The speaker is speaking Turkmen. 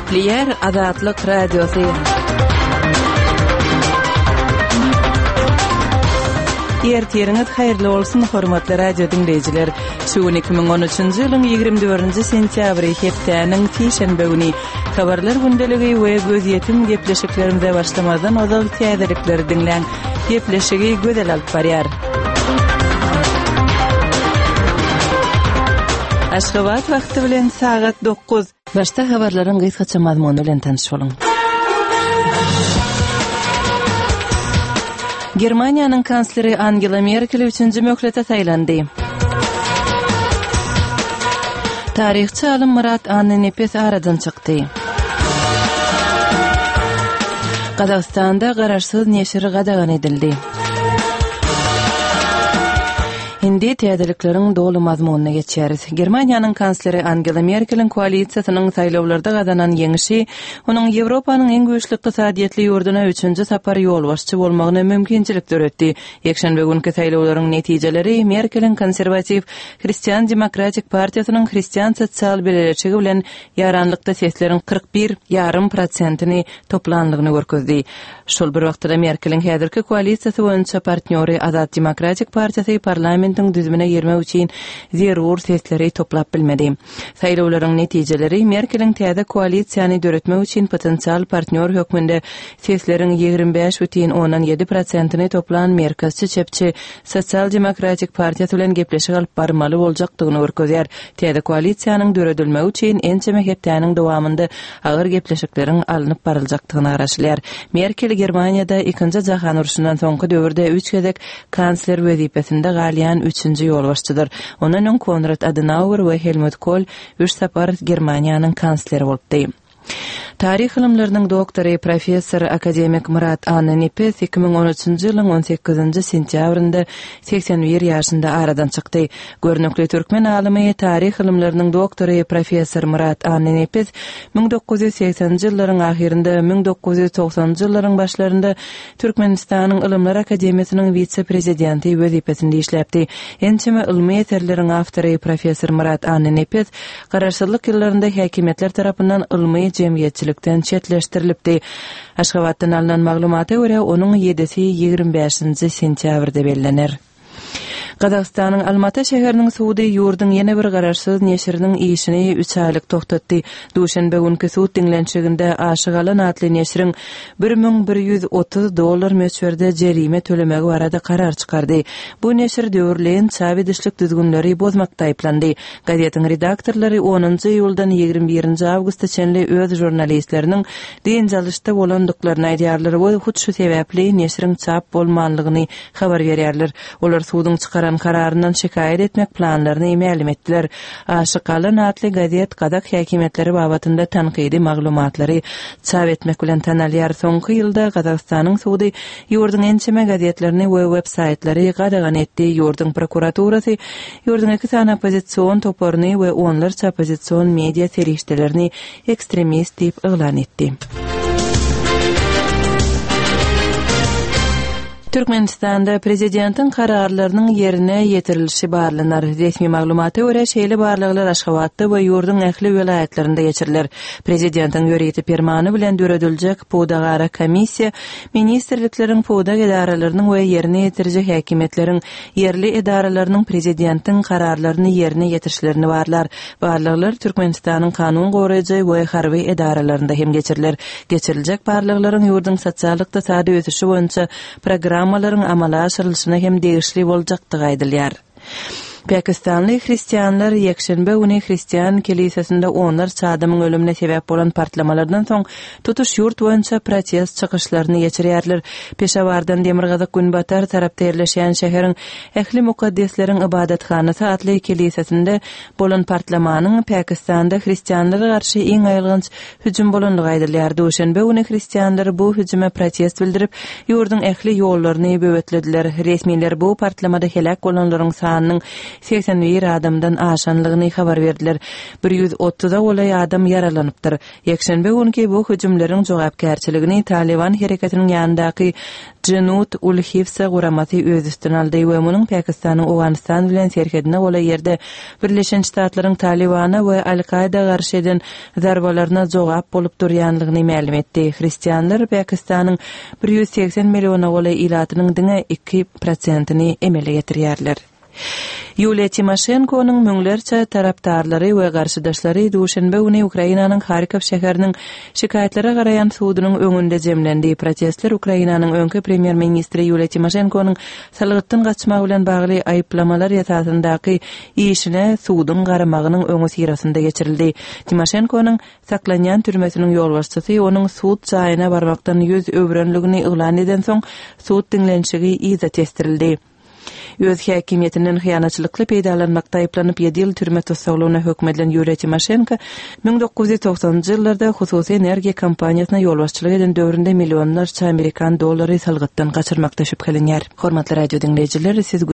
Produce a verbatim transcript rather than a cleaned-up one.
Gepleyer Azatlyk Radiosu. Ertiriňiz haýyrly bolsun hormatly radio dinleýijiler. Şu iki ming on üçünji ýylyň ýigirme dördünji sentýabry hepdeniň Tişenbe güni habarlar gündeligi we göz ýetim gepleşiklerimizde başlamadan ozal täzelikleri dinleň. Gepleşigi gözel alyp barýar. Aşgabat wagty bilen sagat dokuz. Başta habarlaryň gysgaça mazmuny bilen tanış boluň. Germaniýanyň kansleri Angela Merkel üçünji möhlete saýlandy. Tarihçi alim Murat Annenepes aradan çykdy. Kazakstanda garaşsyz neşir gadagan edildi. Hindi täzelikleriň dolu mazmunyna geçýäris. Germaniýanyň kansleri Angela Merkel'in koalisiýasynyň saýlawlarda gazanan ýeňişi onuň Ýewropanyň en güýçli ykdysadyetli ýurduna üçünji sapar ýolbaşçy bolmagyna mümkinçilik töretdi. Ýekşenbe günkü saýlawlaryň netijeleri Merkel'in konservativ Hristiýan Demokratik Partiýasynyň Hristiýan sosial beleleçigi bilen ýaranlykda sesleriň kırk bir ýarım prosentyny toplanlygyny görkezdi. Şol bir wagtda Merkel'in häzirki koalisiýasy boýunça partnýory Azat Demokratik Partiýasy parlament düzmüne girmek üçin zerur sesleri toplap bilmedi. Saýlawlaryň netijeleri Merkel'in täze koalisiýany döretmek üçin potensial partnýor hökmünde sesleriň ýigirme beş бүтүн oňdan ýedi prosentyny toplan merkezçi çepçi Sosial Demokratik Partiýasy bilen gepleşik alyp barmaly boljakdygyny görkezýär. Täze koalisiýanyň döredilmegi üçin ençeme hepdeniň dowamında agyr gepleşikleriň alınıp baryljakdygyny araşdyrýar. Merkel Germaniýada ikinji jahan uruşundan soňky döwürde üç gezek kansler wezipesinde galýan üçünji ýolbaşçydyr. Onuň öň Konrad Adenauer we Helmut Kohl üç sapar Germaniýanyň kansleri bolupdy. Tarih ilimlerining doktory professor akademik Murat Annenepes iki ming on üçünji ýylyň on sekizinji sentýabrynda seksen bir ýaşynda aradan çykdy. Görnekli türkmen alimy tarih ilimlerining doktory professor Murat Annenepes ming dokuz ýüz seksenji ýyllaryň ahirinde ming dokuz ýüz togsanjy ýyllaryň başlarynda Türkmenistanyň Ilimler Akademiýasynyň vitse-prezidenti wezipesinde işläpdi. Ençeme ilmi eserleriň awtory professor Murat Annenepes garaşsyzlyk ýyllarynda häkimetler tarapyndan ilmi jemgyýetçilikden çetleşdirilipdi. Aşgabatdan alynan maglumata görä onuň ýedisi ýigirme beşinji sentýabrda bellenir. Kazakstanyň Almaty şäheriniň suwdy ýurdun ýene bir garaşsyz neşiriniň işini üç aýlyk toktatdy. Duşanbe günkü suwd diňlençiginde Aşygalan atly neşiriň bir ming bir ýüz otuz dollar möçberde jerime tölemegi barada karar çykardy. Bu neşir döwürleýän çap edişlik düzgünleri bozmakda aýplandy. Gazetiň redaktorlary onunji ýyldan ýigirme birinji awgustda çenli öz jurnalistleriniň diňjalışda bolandyklaryny aýdýarlar we hut şu sebäpli neşiriň çap bolmanlygyny habar berýärler. Olar suwdyň çykaran kararından şikayet etmek planlaryny ma'lum etdiler. Aşygalan atly gazet Kazak häkimetleri babatynda tanqidi maglumatlary çap etmek bilen tanalýar. Soňky ýylda Kazakstanyň suwdy ýurdun ençeme gazetlerini we websaytlary gadagan etdi. Ýurdun prokuraturasy ýurdun iki sana opozisiýon toporny we onlarça opozisiýon media serişdelerini ekstremist diýip elan etdi. Türkmenistanda prezidentin kararlarynyň ýerine ýetirilişi barlanar. Resmi maglumata görä şeýle barlyklar Aşgabatda we ýurdun ähli welaýatlarynda geçiriler. Prezidentin ýöregeti permany bilen dörediljek Pudagara komissiýa ministrlikleriň puda edaralarynyň we ýerine ýetirjek häkimetleriň ýerli edaralarynyň prezidentin kararlaryny ýerine ýetirişlerini barlar. Barlyklar Türkmenistanyň kanun goraýjy we harby edaralarynda hem geçiriler. Geçiriljek barlyklaryň ýurdun sosiallyk tasady ösüşi boýunça program Amalaryň amala aşyrylyşyna hem degişli boljakdygy aýdylýar. Pakistanly hristiýanlar ýekşenbe güni hristiýan kilisiýasynda onlarça adamyň ölümine sebäp bolan partlamalardan soň tutuş ýurt boýunça protest çykyşlaryny geçirýärler. Peşawardan Demirgazak Günbatar tarapda ýerleşýän şäheriň ähli mukaddesleriň ibadathanasy atly kilisiýasynda bolan partlamanyň Pakistanda hristiýanlara garşy iň aýylgynç hüjüm bolanlygy aýdylýar. Duşanbe güni hristiýanlar bu hüjüme protest bildirip ýurdun ähli ýollaryny böwetlediler. Resmiler bu partlamada helak bolanlaryň sanynyň seksen bir adamdan aşanlygyny habar berdiler. bir yüz otuz olay adam yaralanypdyr. Ýekşenbe günki bu hüjümleriň jogapkärçiligini Taliban hereketiniň ýanyndaky Cenut ul Hifsa guramasy öz üstüne aldy we munyň Pakistanyň Awganistan bilen serkedine olay ýerde Birleşen Ştatlaryň Talibana we Al-Qaida garşy eden zarbalaryna jogap bolup durýanlygyny ma'lum etdi. Hristianlar Pakistanyň bir yüz seksen million olay ilatynyň diňe iki prosentini emele getirýärler. Yulia Timoshenko'nun müňlerçe taraptarlary we garşydaşlary duşanbe güni Ukrainanyň Harkov şäheriniň şikayetlere garaýan sudunyň öňünde jemlendi. Protestler Ukrainanyň öňki premier ministri Yulia Timoshenko'nun salgytdan gaçmak bilen bagly aýyplamalar ýatasyndaky işine sudyň garamagynyň öňü sirasynda geçirildi. Timoshenko'nun saklanýan türmesiniň ýolbaşçysy onuň sud jaýyna barmakdan ýüz öwrenligini ýylan eden soň sud dinlenşigi izat estirildi. Öz häkimiýetiniň hyýanatçylykly peýdalanmakda aýplanyp ýedi ýyl türme tutsaglygyna hökmedilen Yulia Timoshenko ming dokuz ýüz toksanyňjy ýyllarda hususy energiýa kompaniýasyna ýolbaşçylyk eden döwründe millionlarça Amerikan dollary salgytdan gaçyrmakda şüphelenýär. Hormatly radio dinleýijiler, siz